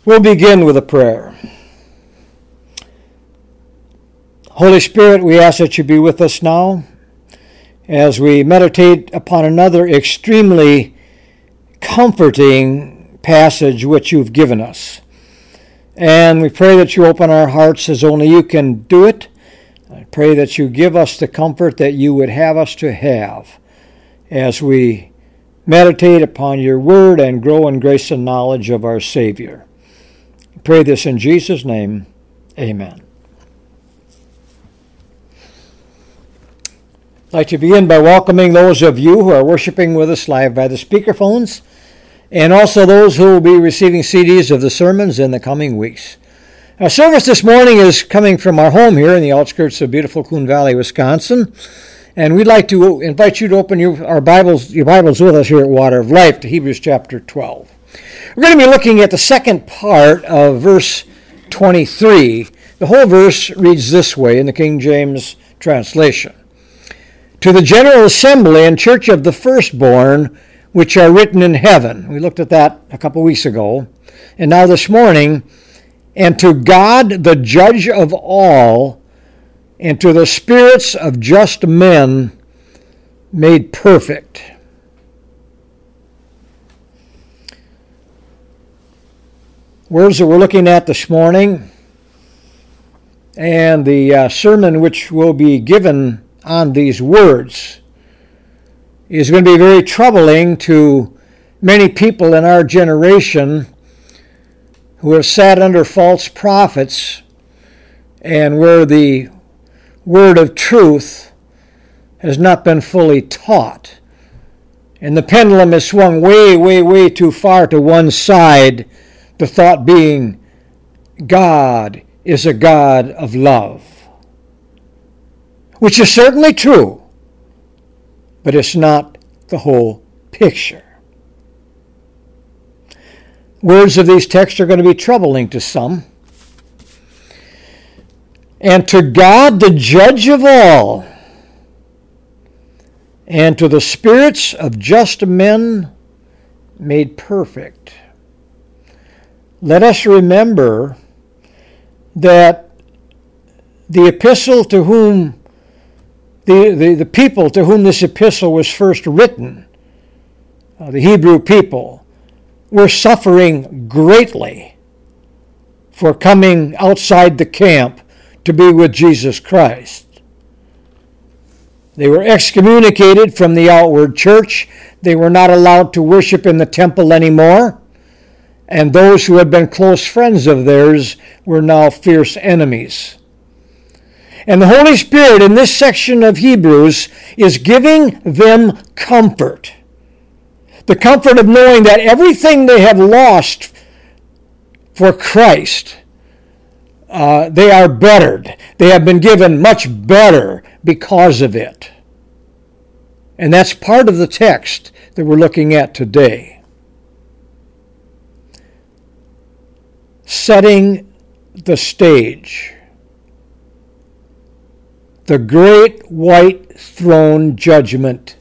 We'll begin with a prayer. Holy Spirit, we ask that you be with us now as we meditate upon another extremely comforting passage which you've given us. And we pray that you open our hearts as only you can do it. I pray that you give us the comfort that you would have us to have as we meditate upon your word and grow in grace and knowledge of our Savior. I pray this in Jesus' name. Amen. I'd like to begin by welcoming those of you who are worshiping with us live by the speakerphones, and also those who will be receiving CDs of the sermons in the coming weeks. Our service this morning is coming from our home here in the outskirts of beautiful Coon Valley, Wisconsin, and we'd like to invite you to open your Bibles with us here at Water of Life to Hebrews chapter 12. We're going to be looking at the second part of verse 23. The whole verse reads this way in the King James translation. To the general assembly and church of the firstborn, which are written in heaven. We looked at that a couple weeks ago. And now this morning, and to God, the judge of all, and to the spirits of just men made perfect. Words that we're looking at this morning, and the sermon which will be given on these words is going to be very troubling to many people in our generation who have sat under false prophets and where the word of truth has not been fully taught. And the pendulum has swung way, way, way too far to one side, the thought being God is a God of love, which is certainly true, but it's not the whole picture. Words of these texts are going to be troubling to some. And to God, the judge of all, and to the spirits of just men made perfect. Let us remember that the epistle to whom the people to whom this epistle was first written, the Hebrew people, were suffering greatly for coming outside the camp to be with Jesus Christ. They were excommunicated from the outward church. They were not allowed to worship in the temple anymore. And those who had been close friends of theirs were now fierce enemies. And the Holy Spirit in this section of Hebrews is giving them comfort. The comfort of knowing that everything they have lost for Christ, they are bettered. They have been given much better because of it. And that's part of the text that we're looking at today. Setting the stage. The great white throne judgment,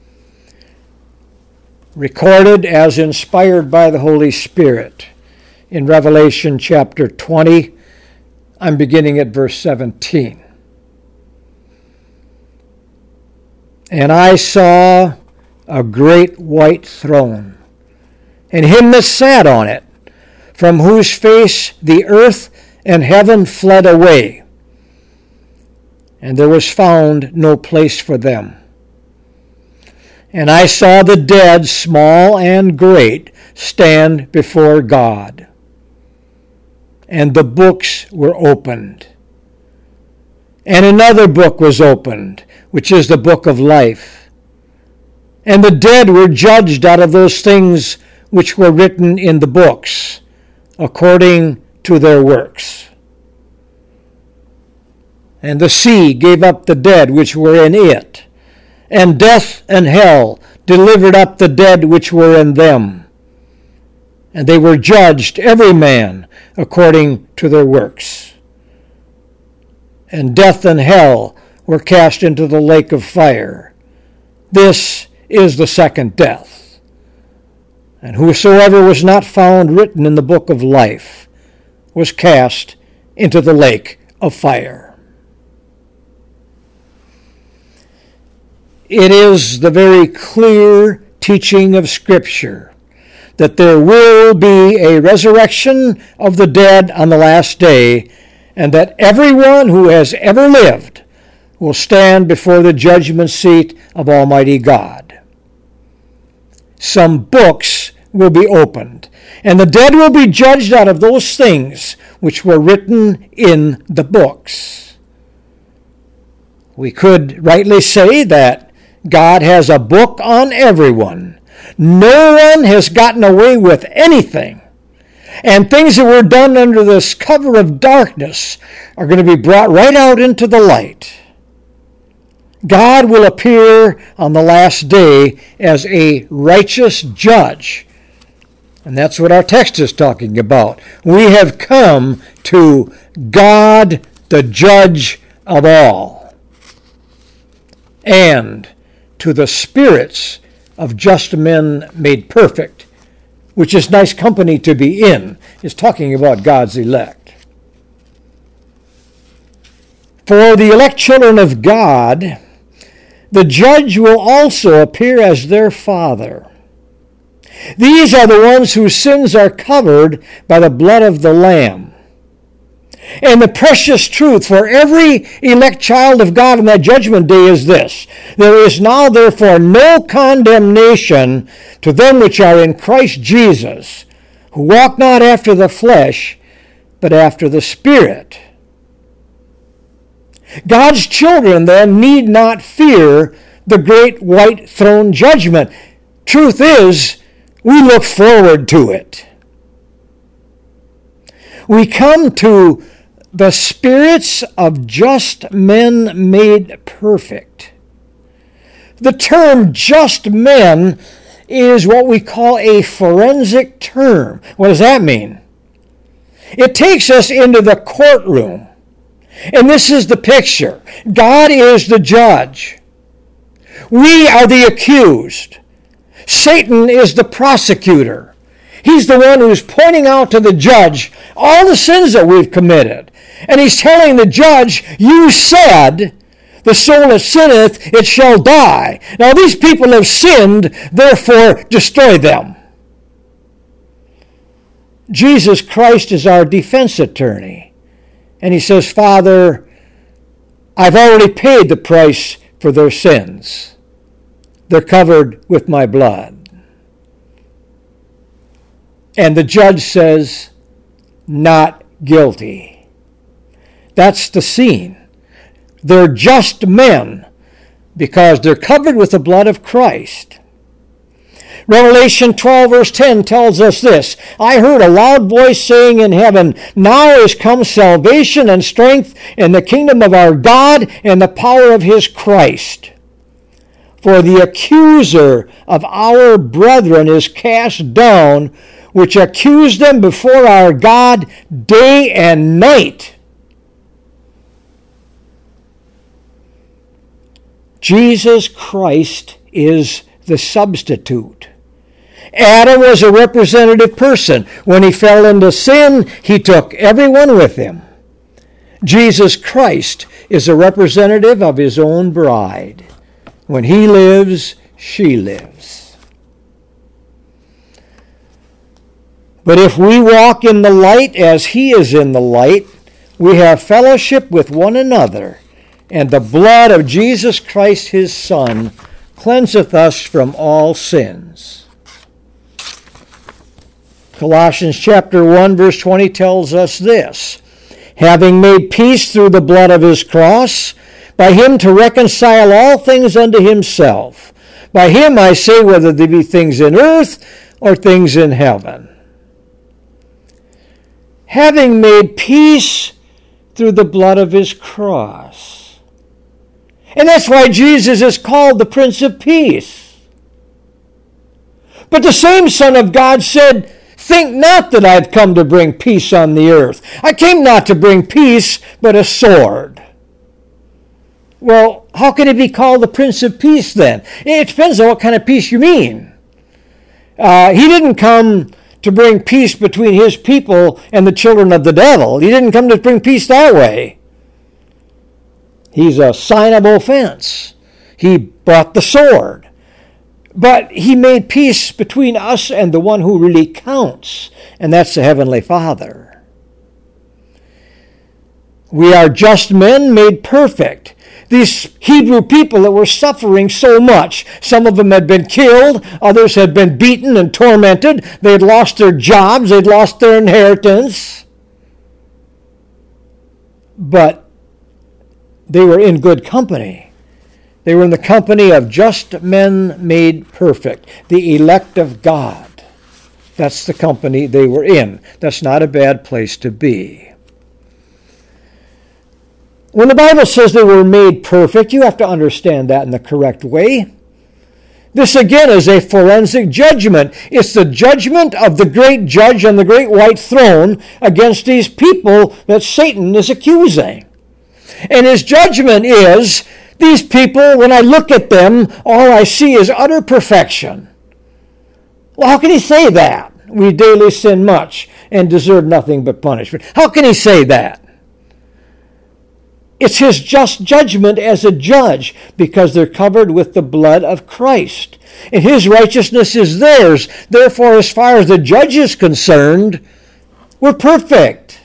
recorded as inspired by the Holy Spirit in Revelation chapter 20. I'm beginning at verse 17. And I saw a great white throne, and him that sat on it, from whose face the earth and heaven fled away, and there was found no place for them. And I saw the dead, small and great, stand before God. And the books were opened. And another book was opened, which is the book of life. And the dead were judged out of those things which were written in the books, according to their works. And the sea gave up the dead which were in it, and death and hell delivered up the dead which were in them. And they were judged, every man according to their works. And death and hell were cast into the lake of fire. This is the second death. And whosoever was not found written in the book of life was cast into the lake of fire. It is the very clear teaching of Scripture that there will be a resurrection of the dead on the last day, and that everyone who has ever lived will stand before the judgment seat of Almighty God. Some books will be opened, and the dead will be judged out of those things which were written in the books. We could rightly say that God has a book on everyone. No one has gotten away with anything. And things that were done under this cover of darkness are going to be brought right out into the light. God will appear on the last day as a righteous judge. And that's what our text is talking about. We have come to God, the judge of all, and to the spirits of just men made perfect, which is nice company to be in, is talking about God's elect. For the elect children of God, the judge will also appear as their father. These are the ones whose sins are covered by the blood of the Lamb. And the precious truth for every elect child of God in that judgment day is this: there is now therefore no condemnation to them which are in Christ Jesus, who walk not after the flesh, but after the Spirit. God's children then need not fear the great white throne judgment. Truth is, we look forward to it. We come to the spirits of just men made perfect. The term just men is what we call a forensic term. What does that mean? It takes us into the courtroom. And this is the picture. God is the judge. We are the accused. Satan is the prosecutor. He's the one who's pointing out to the judge all the sins that we've committed. And he's telling the judge, you said, the soul that sinneth, it shall die. Now these people have sinned, therefore destroy them. Jesus Christ is our defense attorney. And he says, Father, I've already paid the price for their sins. They're covered with my blood. And the judge says, not guilty. That's the scene. They're just men because they're covered with the blood of Christ. Revelation 12 verse 10 tells us this: I heard a loud voice saying in heaven, now is come salvation and strength in the kingdom of our God and the power of his Christ. For the accuser of our brethren is cast down, which accused them before our God day and night. Jesus Christ is the substitute. Adam was a representative person. When he fell into sin, he took everyone with him. Jesus Christ is a representative of his own bride. When he lives, she lives. But if we walk in the light as he is in the light, we have fellowship with one another, and the blood of Jesus Christ his Son cleanseth us from all sins. Colossians chapter 1 verse 20 tells us this: having made peace through the blood of his cross, by him to reconcile all things unto himself. By him I say, whether they be things in earth or things in heaven. Having made peace through the blood of his cross. And that's why Jesus is called the Prince of Peace. But the same Son of God said, think not that I've come to bring peace on the earth. I came not to bring peace, but a sword. Well, how can he be called the Prince of Peace then? It depends on what kind of peace you mean. He didn't come to bring peace between his people and the children of the devil. He didn't come to bring peace that way. He's a sign of offense. He brought the sword. But he made peace between us and the one who really counts, and that's the Heavenly Father. We are just men made perfect. These Hebrew people that were suffering so much, some of them had been killed, others had been beaten and tormented, they had lost their jobs, they'd lost their inheritance. But they were in good company. They were in the company of just men made perfect, the elect of God. That's the company they were in. That's not a bad place to be. When the Bible says they were made perfect, you have to understand that in the correct way. This again is a forensic judgment. It's the judgment of the great judge on the great white throne against these people that Satan is accusing. And his judgment is, these people, when I look at them, all I see is utter perfection. Well, how can he say that? We daily sin much and deserve nothing but punishment. How can he say that? It's his just judgment as a judge because they're covered with the blood of Christ. And his righteousness is theirs. Therefore, as far as the judge is concerned, we're perfect.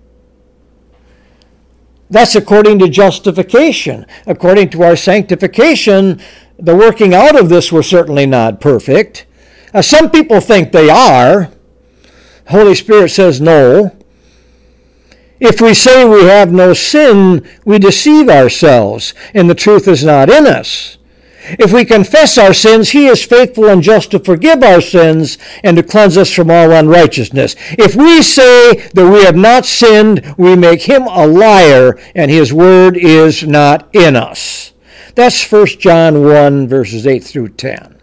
That's according to justification. According to our sanctification, the working out of this was certainly not perfect. Some people think they are. Holy Spirit says no. If we say we have no sin, we deceive ourselves, and the truth is not in us. If we confess our sins, he is faithful and just to forgive our sins and to cleanse us from all unrighteousness. If we say that we have not sinned, we make him a liar, and his word is not in us. That's 1 John 1, verses 8 through 10.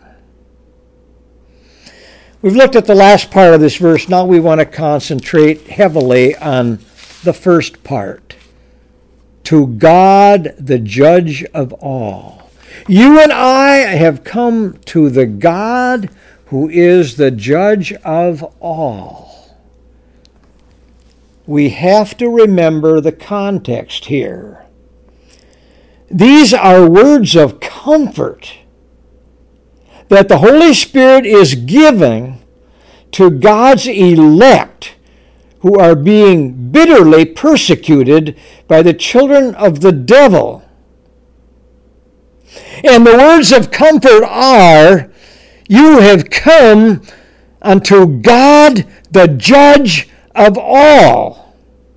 We've looked at the last part of this verse. Now we want to concentrate heavily on the first part. To God, the judge of all. You and I have come to the God who is the judge of all. We have to remember the context here. These are words of comfort that the Holy Spirit is giving to God's elect who are being bitterly persecuted by the children of the devil. And the words of comfort are, you have come unto God, the judge of all.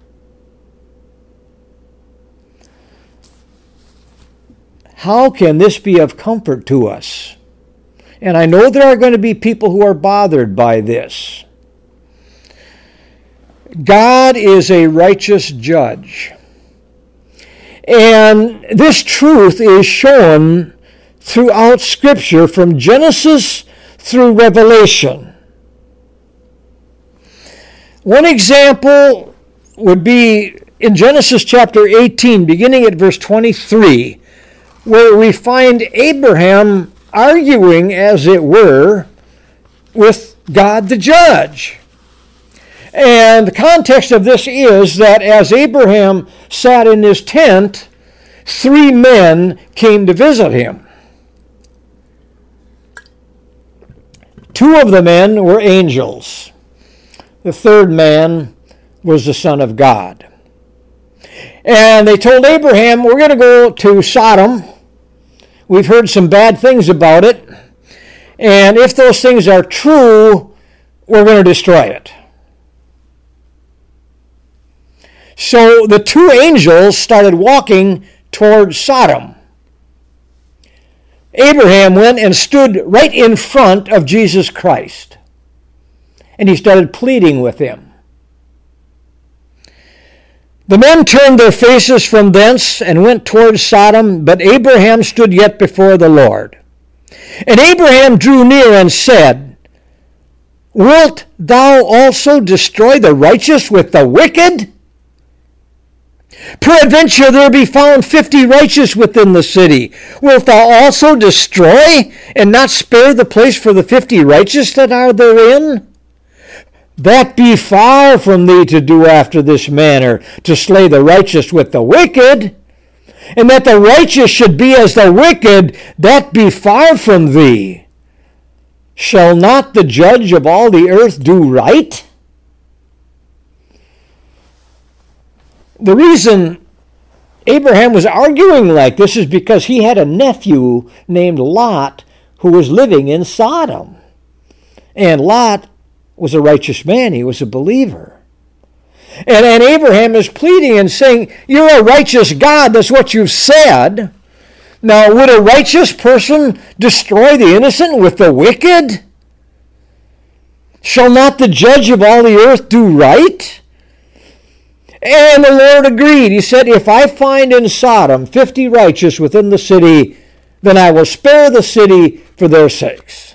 How can this be of comfort to us? And I know there are going to be people who are bothered by this. God is a righteous judge. And this truth is shown throughout Scripture from Genesis through Revelation. One example would be in Genesis chapter 18, beginning at verse 23, where we find Abraham arguing, as it were, with God the judge. And the context of this is that as Abraham sat in his tent, 3 men came to visit him. 2 of the men were angels. The 3rd man was the Son of God. And they told Abraham, we're going to go to Sodom. We've heard some bad things about it. And if those things are true, we're going to destroy it. So the 2 angels started walking toward Sodom. Abraham went and stood right in front of Jesus Christ. And he started pleading with him. The men turned their faces from thence and went toward Sodom, but Abraham stood yet before the Lord. And Abraham drew near and said, Wilt thou also destroy the righteous with the wicked? Peradventure there be found 50 righteous within the city. Wilt thou also destroy, and not spare the place for the 50 righteous that are therein? That be far from thee to do after this manner, to slay the righteous with the wicked, and that the righteous should be as the wicked, that be far from thee. Shall not the judge of all the earth do right? The reason Abraham was arguing like this is because he had a nephew named Lot who was living in Sodom. And Lot was a righteous man. He was a believer. And Abraham is pleading and saying, you're a righteous God. That's what you've said. Now, would a righteous person destroy the innocent with the wicked? Shall not the judge of all the earth do right? And the Lord agreed. He said, if I find in Sodom 50 righteous within the city, then I will spare the city for their sakes.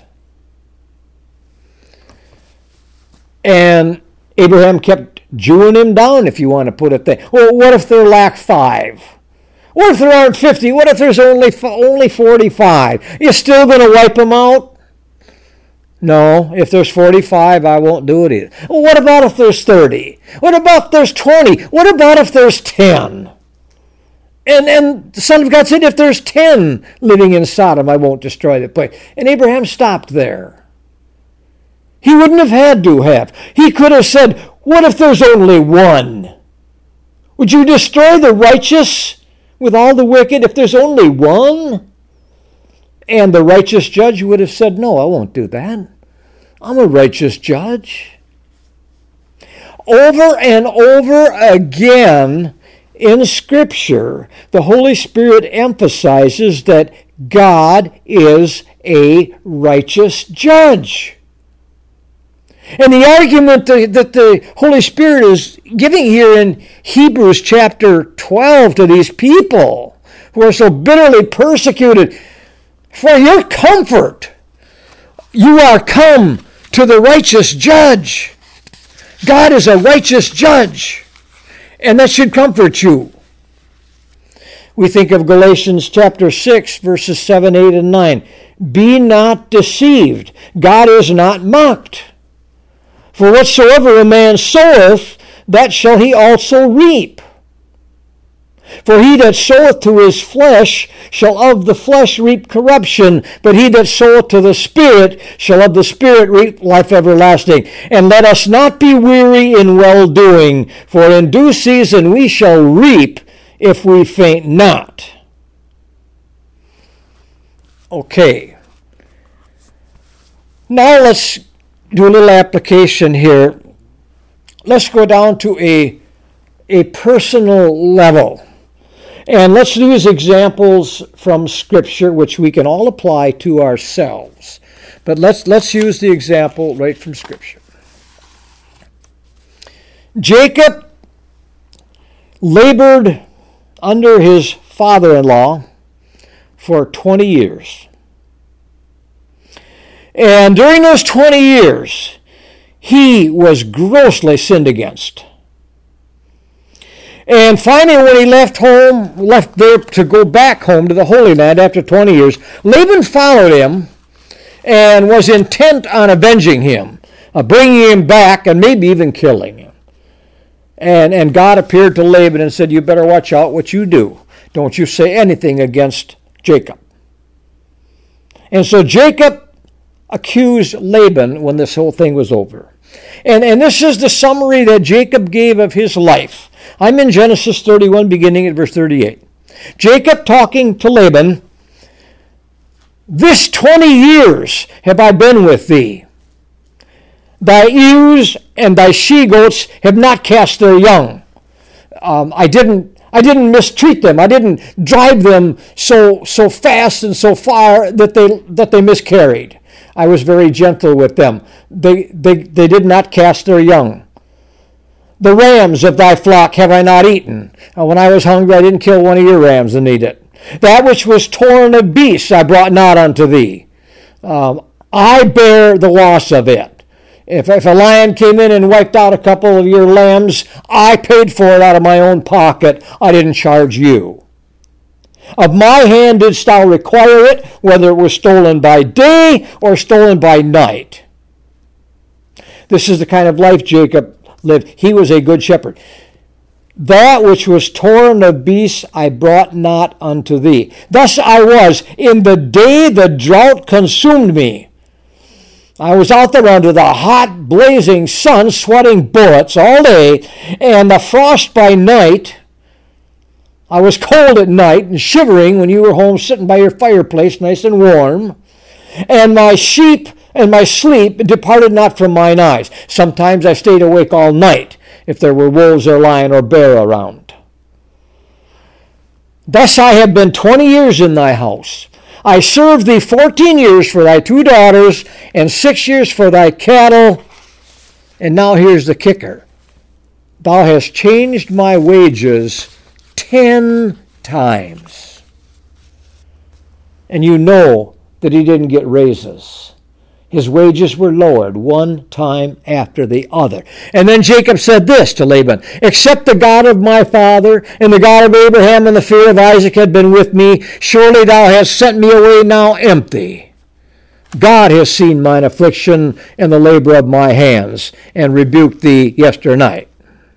And Abraham kept jewing him down, if you want to put it there. Well, what if there lack 5? What if there aren't 50? What if there's only 45? You still going to wipe them out? No, if there's 45, I won't do it either. Well, what about if there's 30? What about if there's 20? What about if there's 10? And the Son of God said, if there's 10 living in Sodom, I won't destroy the place. And Abraham stopped there. He wouldn't have had to have. He could have said, what if there's only 1? Would you destroy the righteous with all the wicked if there's only 1? And the righteous judge would have said, no, I won't do that. I'm a righteous judge. Over and over again in Scripture, the Holy Spirit emphasizes that God is a righteous judge. And the argument that the Holy Spirit is giving here in Hebrews chapter 12 to these people who are so bitterly persecuted, for your comfort, you are come to the righteous judge. God is a righteous judge, and that should comfort you. We think of Galatians chapter 6, verses 7, 8, and 9. Be not deceived. God is not mocked. For whatsoever a man soweth, that shall he also reap. For he that soweth to his flesh shall of the flesh reap corruption, but he that soweth to the Spirit shall of the Spirit reap life everlasting. And let us not be weary in well-doing, for in due season we shall reap if we faint not. Okay. Now let's do a little application here. Let's go down to a personal level. And let's use examples from Scripture which we can all apply to ourselves. But let's use the example right from Scripture. Jacob labored under his father-in-law for 20 years. And during those 20 years, he was grossly sinned against. And finally, when he left there to go back home to the Holy Land after 20 years, Laban followed him and was intent on avenging him, bringing him back and maybe even killing him. And God appeared to Laban and said, you better watch out what you do. Don't you say anything against Jacob. And so Jacob accused Laban when this whole thing was over. And this is the summary that Jacob gave of his life. I'm in Genesis 31, beginning at verse 38. Jacob talking to Laban, this 20 years have I been with thee. Thy ewes and thy she-goats have not cast their young. I didn't mistreat them. I didn't drive them so fast and so far that they miscarried. I was very gentle with them. They did not cast their young. The rams of thy flock have I not eaten. When I was hungry, I didn't kill one of your rams and eat it. That which was torn of beasts I brought not unto thee. I bear the loss of it. If a lion came in and wiped out a couple of your lambs, I paid for it out of my own pocket. I didn't charge you. Of my hand didst thou require it, whether it was stolen by day or stolen by night. This is the kind of life Jacob lived. He was a good shepherd. That which was torn of beasts I brought not unto thee. Thus I was in the day the drought consumed me. I was out there under the hot, blazing sun, sweating bullets all day, and the frost by night. I was cold at night and shivering when you were home sitting by your fireplace nice and warm. And my sheep and my sleep departed not from mine eyes. Sometimes I stayed awake all night if there were wolves or lion or bear around. Thus I have been 20 years in thy house. I served thee 14 years for thy 2 daughters and 6 years for thy cattle. And now here's the kicker. Thou hast changed my wages 10 times. And you know that he didn't get raises. His wages were lowered one time after the other. And then Jacob said this to Laban, except the God of my father and the God of Abraham and the fear of Isaac had been with me, surely thou hast sent me away now empty. God has seen mine affliction and the labor of my hands, and rebuked thee yesternight.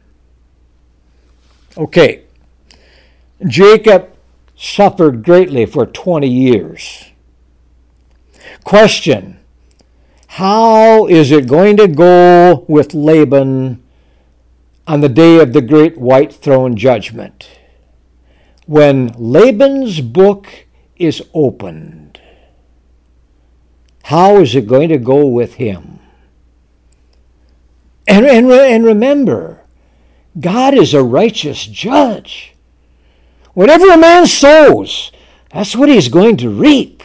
Okay. Jacob suffered greatly for 20 years. Question. How is it going to go with Laban on the day of the great white throne judgment? When Laban's book is opened, how is it going to go with him? And remember, God is a righteous judge. Whatever a man sows, that's what he's going to reap.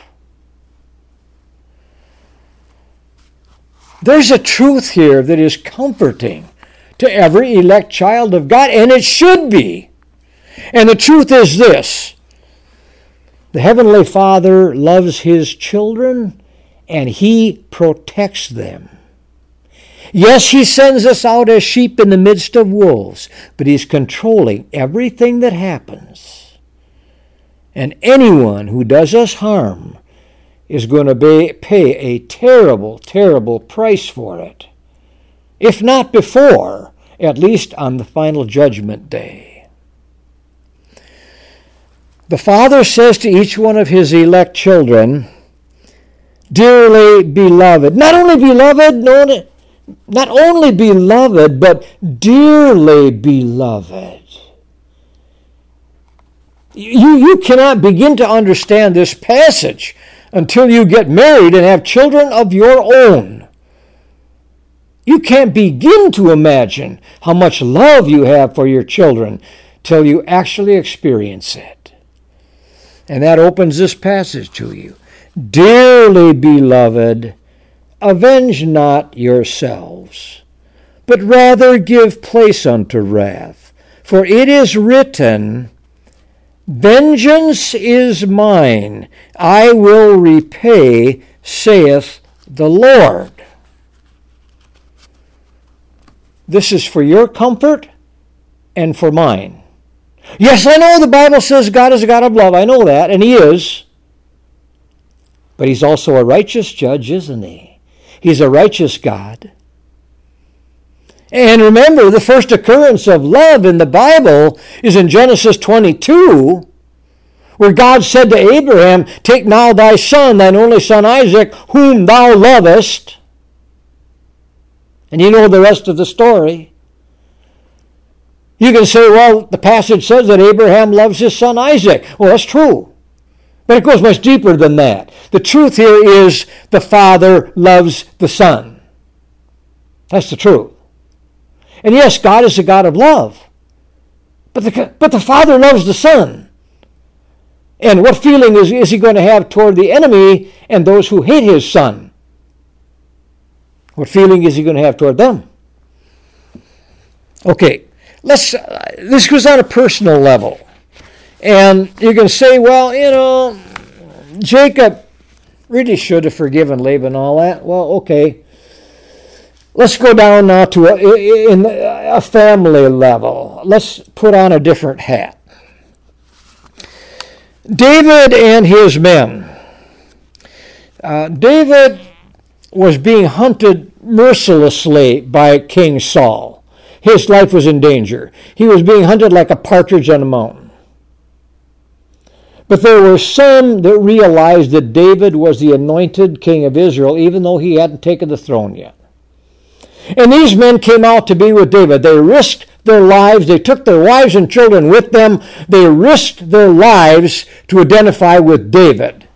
There's a truth here that is comforting to every elect child of God, and it should be. And the truth is this. The Heavenly Father loves His children, and He protects them. Yes, He sends us out as sheep in the midst of wolves, but He's controlling everything that happens. And anyone who does us harm is going to pay a terrible, terrible price for it. If not before, at least on the final judgment day. The Father says to each one of His elect children, dearly beloved. Not only beloved, but dearly beloved. You cannot begin to understand this passage until you get married and have children of your own. You can't begin to imagine how much love you have for your children till you actually experience it. And that opens this passage to you. Dearly beloved, avenge not yourselves, but rather give place unto wrath. For it is written, vengeance is mine, I will repay, saith the Lord. This is for your comfort and for mine. Yes, I know the Bible says God is a God of love. I know that, and He is. But He's also a righteous judge, isn't He? He's a righteous God. And remember, the first occurrence of love in the Bible is in Genesis 22, where God said to Abraham, take now thy son, thine only son Isaac, whom thou lovest. And you know the rest of the story. You can say, well, the passage says that Abraham loves his son Isaac. Well, that's true. But it goes much deeper than that. The truth here is the Father loves the Son. That's the truth. And yes, God is a God of love. But the Father loves the Son. And what feeling is He going to have toward the enemy and those who hate His Son? What feeling is He going to have toward them? Okay, this goes on a personal level. And you can say, well, Jacob really should have forgiven Laban all that. Well, okay. Let's go down now to a family level. Let's put on a different hat. David and his men. David was being hunted mercilessly by King Saul. His life was in danger. He was being hunted like a partridge on a mountain. But there were some that realized that David was the anointed king of Israel, even though he hadn't taken the throne yet. And these men came out to be with David. They risked their lives. They took their wives and children with them. They risked their lives to identify with David.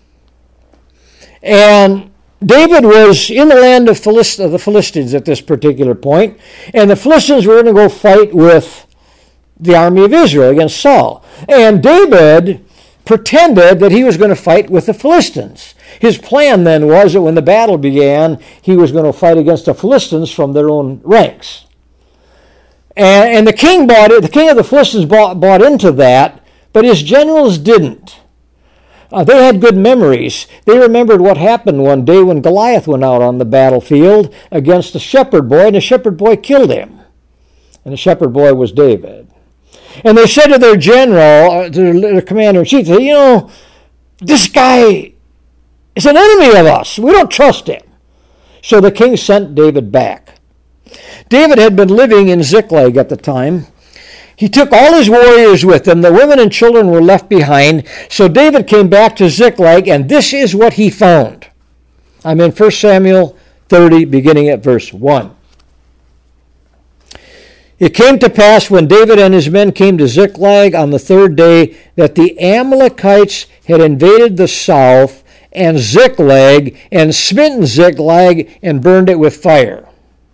And David was in the land of the Philistines at this particular point, and the Philistines were going to go fight with the army of Israel against Saul. And David pretended that he was going to fight with the Philistines. His plan then was that when the battle began, he was going to fight against the Philistines from their own ranks. And the king the king of the Philistines bought into that, but his generals didn't. They had good memories. They remembered what happened one day when Goliath went out on the battlefield against a shepherd boy, and the shepherd boy killed him. And the shepherd boy was David. And they said to their general, to their commander-in-chief, this guy is an enemy of us. We don't trust him. So the king sent David back. David had been living in Ziklag at the time. He took all his warriors with him. The women and children were left behind. So David came back to Ziklag, and this is what he found. I'm in 1 Samuel 30, beginning at verse 1. It came to pass when David and his men came to Ziklag on the third day that the Amalekites had invaded the south and Ziklag and smitten Ziklag and burned it with fire,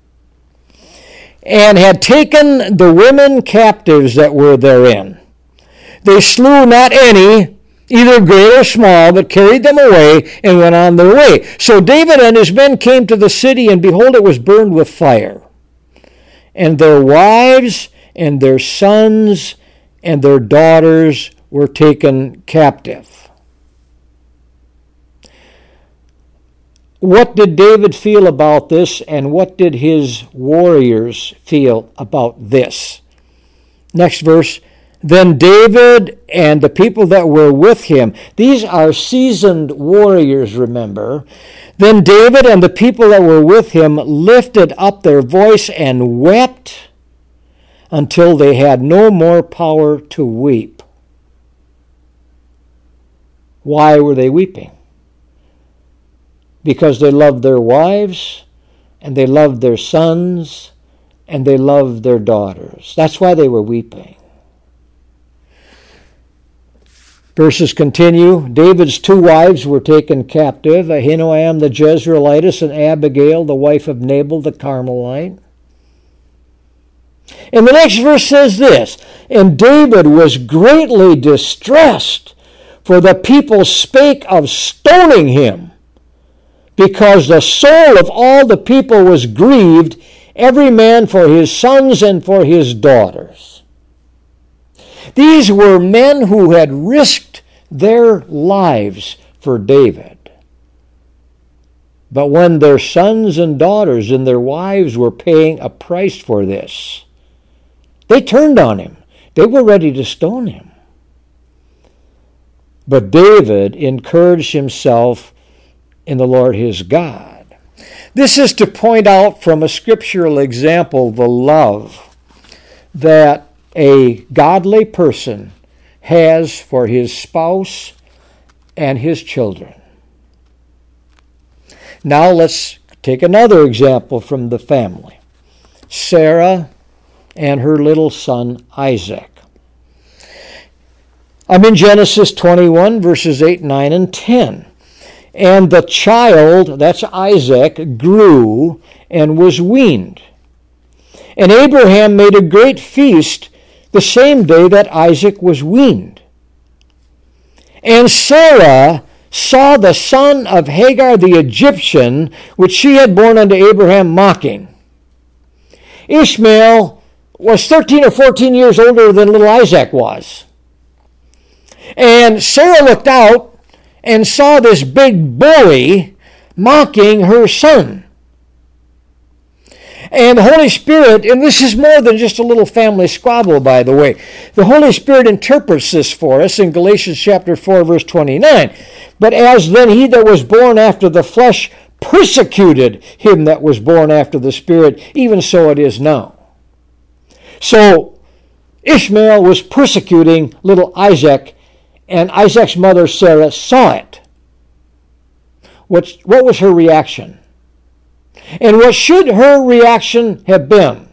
and had taken the women captives that were therein. They slew not any, either great or small, but carried them away and went on their way. So David and his men came to the city, and behold, it was burned with fire. And their wives and their sons and their daughters were taken captive. What did David feel about this, and what did his warriors feel about this? Next verse. Then David and the people that were with him, these are seasoned warriors, remember. Then David and the people that were with him lifted up their voice and wept until they had no more power to weep. Why were they weeping? Because they loved their wives, and they loved their sons, and they loved their daughters. That's why they were weeping. Verses continue. David's two wives were taken captive, Ahinoam the Jezreelitess and Abigail, the wife of Nabal the Carmelite. And the next verse says this, and David was greatly distressed, for the people spake of stoning him, because the soul of all the people was grieved, every man for his sons and for his daughters. These were men who had risked their lives for David. But when their sons and daughters and their wives were paying a price for this, they turned on him. They were ready to stone him. But David encouraged himself in the Lord his God. This is to point out from a scriptural example the love that a godly person has for his spouse and his children. Now let's take another example from the family. Sarah and her little son Isaac. I'm in Genesis 21, verses 8, 9, and 10. And the child, that's Isaac, grew and was weaned. And Abraham made a great feast the same day that Isaac was weaned. And Sarah saw the son of Hagar the Egyptian, which she had borne unto Abraham, mocking. Ishmael was 13 or 14 years older than little Isaac was. And Sarah looked out and saw this big bully mocking her son. And the Holy Spirit, and this is more than just a little family squabble, by the way. The Holy Spirit interprets this for us in Galatians chapter 4, verse 29. But as then he that was born after the flesh persecuted him that was born after the Spirit, even so it is now. So Ishmael was persecuting little Isaac, and Isaac's mother Sarah saw it. What was her reaction? And what should her reaction have been?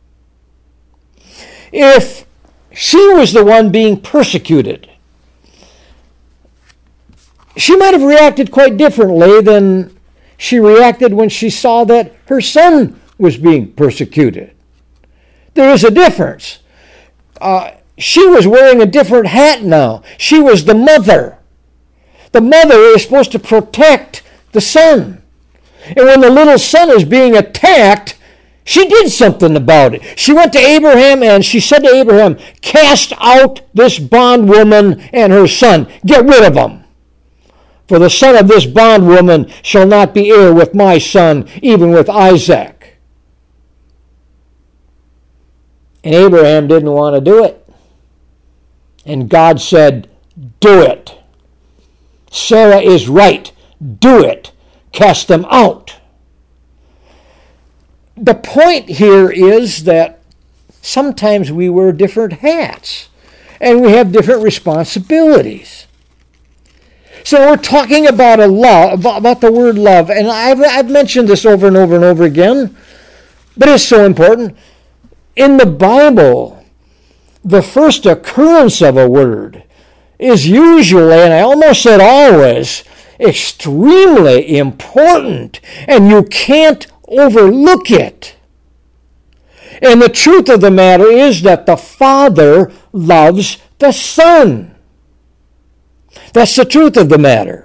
If she was the one being persecuted, she might have reacted quite differently than she reacted when she saw that her son was being persecuted. There is a difference. She was wearing a different hat now. She was the mother. The mother is supposed to protect the son. And when the little son is being attacked, she did something about it. She went to Abraham and she said to Abraham, "Cast out this bondwoman and her son. Get rid of them. For the son of this bondwoman shall not be heir with my son, even with Isaac." And Abraham didn't want to do it. And God said, "Do it. Sarah is right. Do it. Cast them out." The point here is that sometimes we wear different hats and we have different responsibilities. So we're talking about about the word love, and I've mentioned this over and over and over again, but it's so important. In the Bible, the first occurrence of a word is usually, and I almost said always, extremely important, and you can't overlook it. And the truth of the matter is that the Father loves the Son. That's the truth of the matter.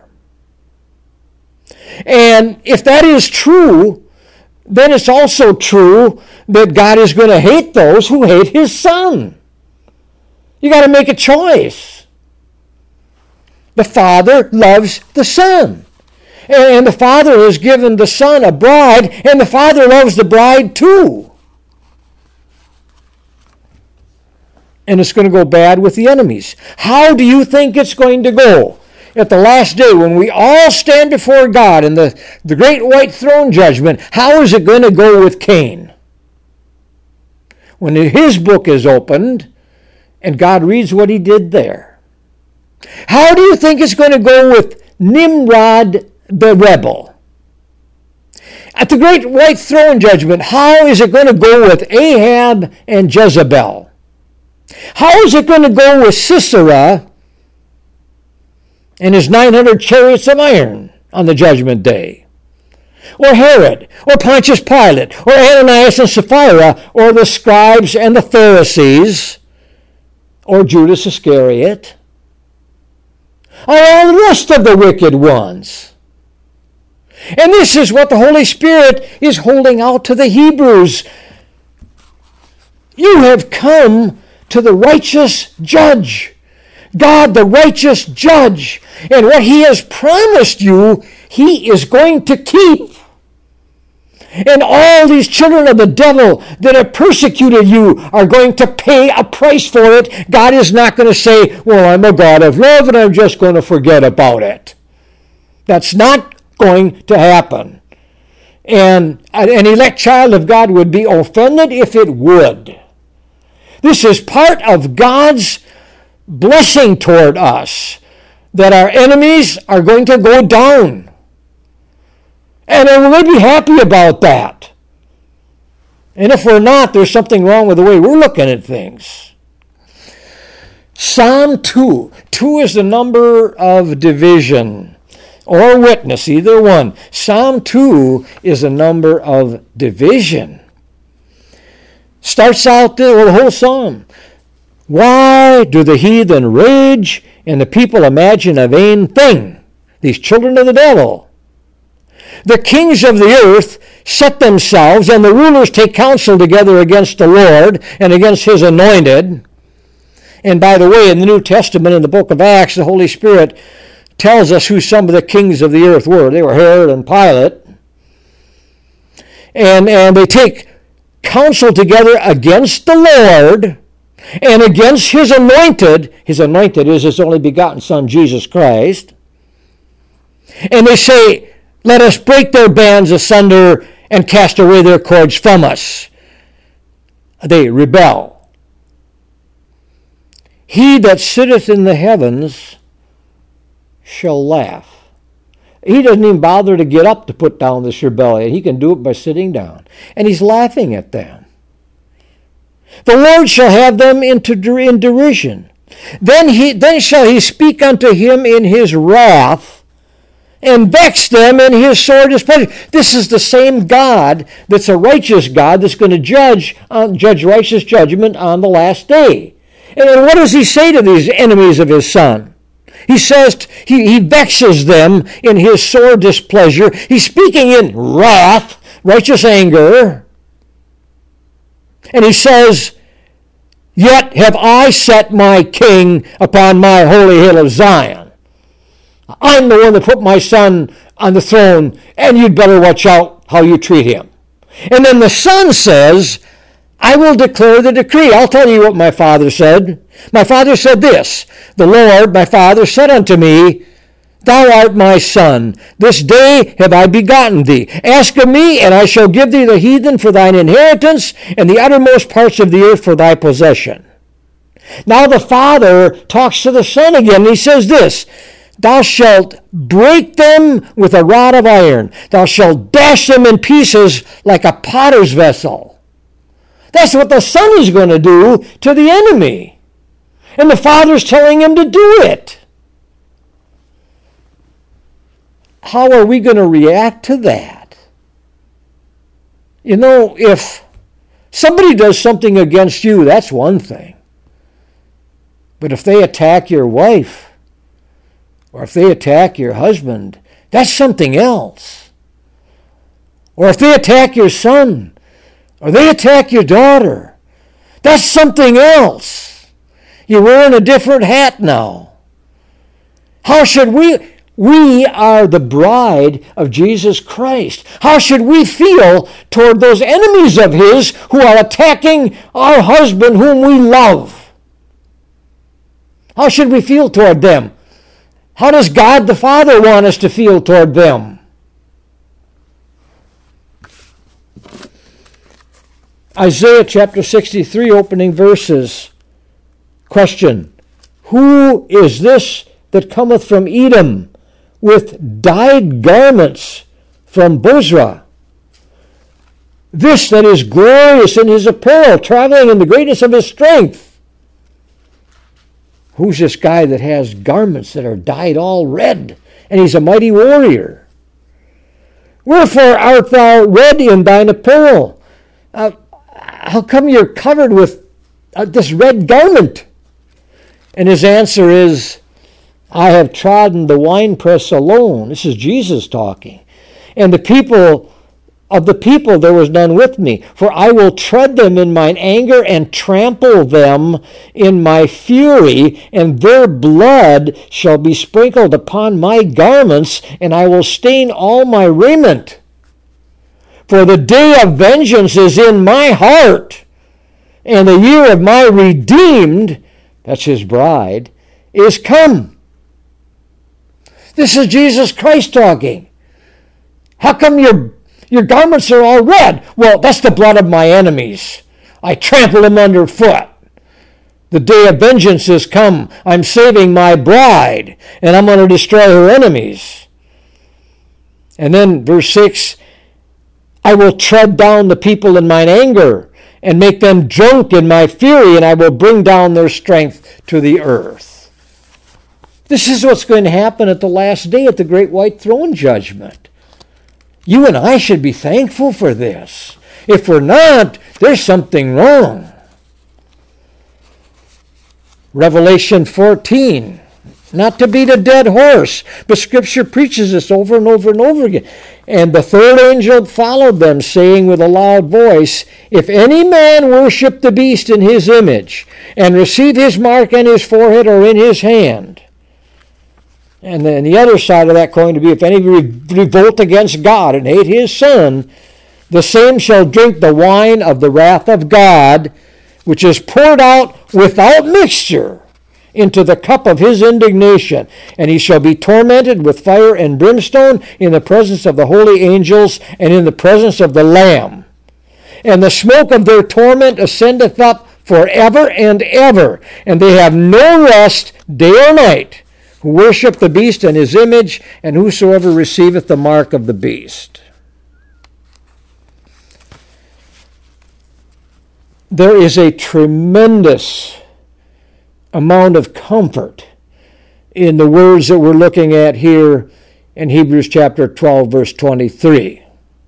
And if that is true, then it's also true that God is going to hate those who hate His Son. You got to make a choice. The Father loves the Son. And the Father has given the Son a bride, and the Father loves the bride too. And it's going to go bad with the enemies. How do you think it's going to go at the last day when we all stand before God in the great white throne judgment? How is it going to go with Cain? When his book is opened and God reads what he did there. How do you think it's going to go with Nimrod the rebel? At the great white throne judgment, how is it going to go with Ahab and Jezebel? How is it going to go with Sisera and his 900 chariots of iron on the judgment day? Or Herod, or Pontius Pilate, or Ananias and Sapphira, or the scribes and the Pharisees, or Judas Iscariot, or all the rest of the wicked ones? And this is what the Holy Spirit is holding out to the Hebrews. You have come to the righteous judge, God the righteous judge, and what He has promised you, He is going to keep. And all these children of the devil that have persecuted you are going to pay a price for it. God is not going to say, well, I'm a God of love and I'm just going to forget about it. That's not going to happen. And an elect child of God would be offended if it would. This is part of God's blessing toward us, that our enemies are going to go down. And we're going to be happy about that. And if we're not, there's something wrong with the way we're looking at things. Psalm 2. 2 is the number of division or witness, either one. Psalm 2 is a number of division. Starts out the whole psalm. Why do the heathen rage and the people imagine a vain thing? These children of the devil. The kings of the earth set themselves, and the rulers take counsel together against the Lord and against His anointed. And by the way, in the New Testament, in the book of Acts, the Holy Spirit tells us who some of the kings of the earth were. They were Herod and Pilate. And they take counsel together against the Lord and against his anointed is his only begotten Son, Jesus Christ. And they say, let us break their bands asunder and cast away their cords from us. They rebel. He that sitteth in the heavens shall laugh. He doesn't even bother to get up to put down this rebellion. He can do it by sitting down. And he's laughing at them. The Lord shall have them in derision. Then shall he speak unto him in his wrath, and vex them in his sore displeasure. This is the same God that's a righteous God that's going to judge righteous judgment on the last day. And what does he say to these enemies of his Son? He says he vexes them in his sore displeasure. He's speaking in wrath, righteous anger. And he says, yet have I set my king upon my holy hill of Zion. I'm the one that put my Son on the throne, and you'd better watch out how you treat him. And then the Son says, I will declare the decree. I'll tell you what my Father said. My Father said this, the Lord, my Father, said unto me, Thou art my Son. This day have I begotten thee. Ask of me, and I shall give thee the heathen for thine inheritance, and the uttermost parts of the earth for thy possession. Now the Father talks to the Son again, and he says this, Thou shalt break them with a rod of iron. Thou shalt dash them in pieces like a potter's vessel. That's what the Son is going to do to the enemy. And the Father's telling him to do it. How are we going to react to that? You know, if somebody does something against you, that's one thing. But if they attack your wife, or if they attack your husband, that's something else. Or if they attack your son, or they attack your daughter, that's something else. You're wearing a different hat now. How should we are the bride of Jesus Christ. How should we feel toward those enemies of his who are attacking our husband whom we love? How should we feel toward them? How does God the Father want us to feel toward them? Isaiah chapter 63, opening verses. Question, who is this that cometh from Edom with dyed garments from Bozrah? This that is glorious in his apparel, traveling in the greatness of his strength. Who's this guy that has garments that are dyed all red, and he's a mighty warrior? Wherefore art thou red in thine apparel? How come you're covered with this red garment? And his answer is, I have trodden the winepress alone. This is Jesus talking. And the people there was none with me. For I will tread them in mine anger and trample them in my fury, and their blood shall be sprinkled upon my garments, and I will stain all my raiment. For the day of vengeance is in my heart, and the year of my redeemed, that's his bride, is come. This is Jesus Christ talking. How come your garments are all red? Well, that's the blood of my enemies. I trample them underfoot. The day of vengeance is come. I'm saving my bride, and I'm going to destroy her enemies. And then verse 6, I will tread down the people in mine anger, and make them drunk in my fury, and I will bring down their strength to the earth. This is what's going to happen at the last day, at the great white throne judgment. You and I should be thankful for this. If we're not, there's something wrong. Revelation 14. Not to beat a dead horse, but Scripture preaches this over and over and over again. And the third angel followed them, saying with a loud voice, If any man worship the beast in his image, and receive his mark on his forehead or in his hand. And then the other side of that coin to be, if any revolt against God and hate his Son, the same shall drink the wine of the wrath of God, which is poured out without mixture into the cup of his indignation. And he shall be tormented with fire and brimstone in the presence of the holy angels and in the presence of the Lamb. And the smoke of their torment ascendeth up forever and ever. And they have no rest day or night, who worship the beast and his image, and whosoever receiveth the mark of the beast. There is a tremendous amount of comfort in the words that we're looking at here in Hebrews chapter 12, verse 23.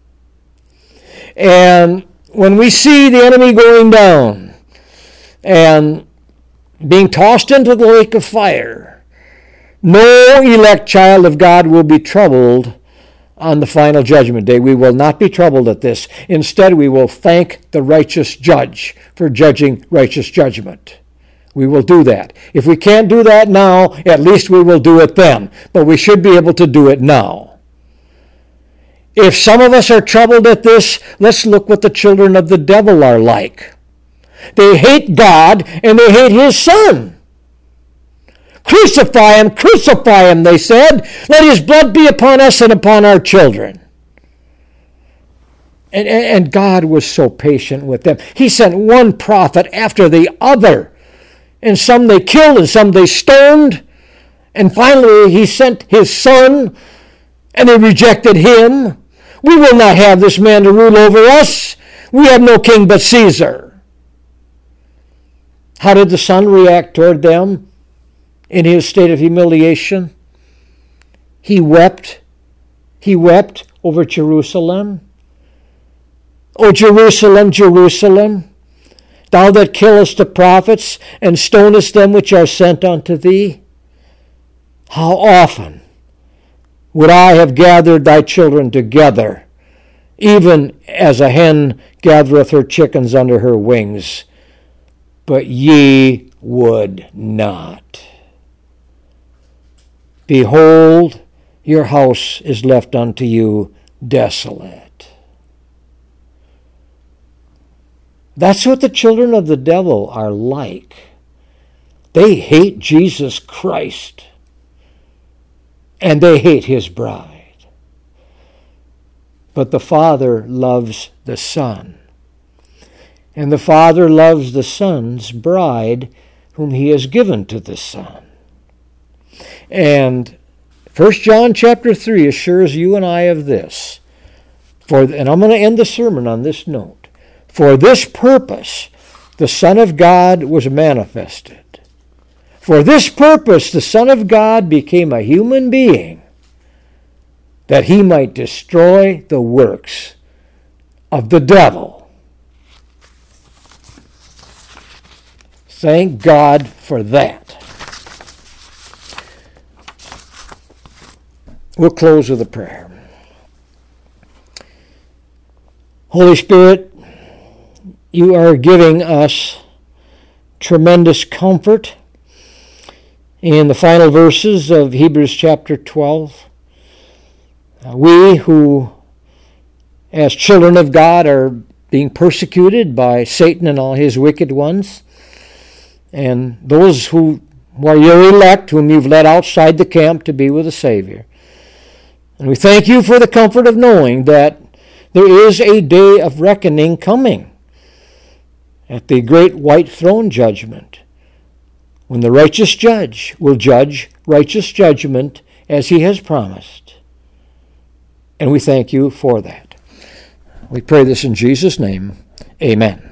And when we see the enemy going down and being tossed into the lake of fire, no elect child of God will be troubled on the final judgment day. We will not be troubled at this. Instead, we will thank the righteous judge for judging righteous judgment. We will do that. If we can't do that now, at least we will do it then. But we should be able to do it now. If some of us are troubled at this, let's look what the children of the devil are like. They hate God and they hate his Son. Crucify him, they said. Let his blood be upon us and upon our children. And God was so patient with them. He sent one prophet after the other. And some they killed and some they stoned. And finally he sent his Son, and they rejected him. We will not have this man to rule over us. We have no king but Caesar. How did the Son react toward them in his state of humiliation? He wept. He wept over Jerusalem. O Jerusalem, Jerusalem, thou that killest the prophets and stonest them which are sent unto thee, how often would I have gathered thy children together, even as a hen gathereth her chickens under her wings, but ye would not. Behold, your house is left unto you desolate. That's what the children of the devil are like. They hate Jesus Christ, and they hate his bride. But the Father loves the Son, and the Father loves the Son's bride, whom he has given to the Son. And 1 John chapter 3 assures you and I of this. And I'm going to end the sermon on this note. For this purpose the Son of God was manifested. For this purpose the Son of God became a human being, that he might destroy the works of the devil. Thank God for that. We'll close with a prayer. Holy Spirit, you are giving us tremendous comfort in the final verses of Hebrews chapter 12. We who, as children of God, are being persecuted by Satan and all his wicked ones, and those who are your elect, whom you've led outside the camp to be with the Savior. And we thank you for the comfort of knowing that there is a day of reckoning coming at the great white throne judgment, when the righteous judge will judge righteous judgment as he has promised. And we thank you for that. We pray this in Jesus' name. Amen.